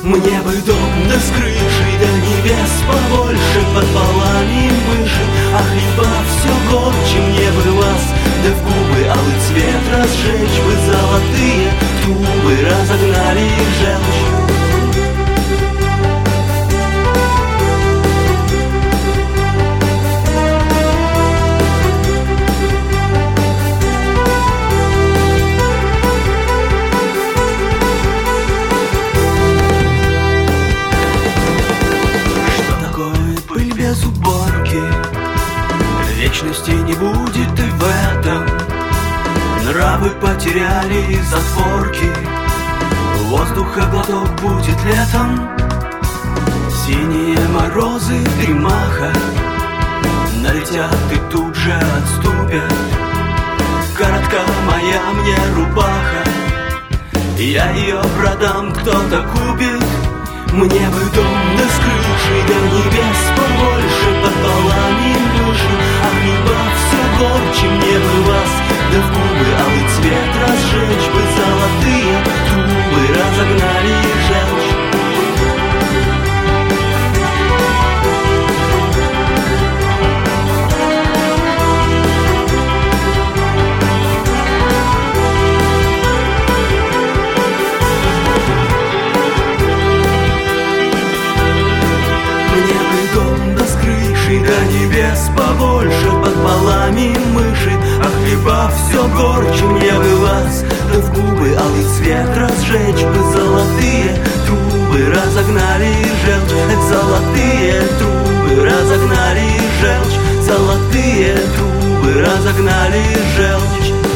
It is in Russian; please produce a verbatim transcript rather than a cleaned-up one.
Мне бы дом да с крышей, до небес побольше, под полами мыши, а хлеба все горче. Мне бы вас, да в губы алый цвет разжечь бы, золотые трубы разогнали желчь. Без уборки вечности не будет и в этом. Нравы потеряли затворки, воздуха глоток будет летом. Синие морозы дремаха, налетят и тут же отступят. Коротка моя мне рубаха, я ее продам, кто-то купит. Мне бы дом да с крышей, до небес побольше, под полами мыши, а хлеба все горче. Мне бы вас, да в губы алый цвет разжечь бы, золотые трубы разогнали желчь. До небес побольше, под полами мыши, а хлеба все горче. Мне бы вас, да в губы алый цвет разжечь бы, золотые трубы разогнали желчь. Золотые трубы разогнали желчь, золотые трубы разогнали желчь.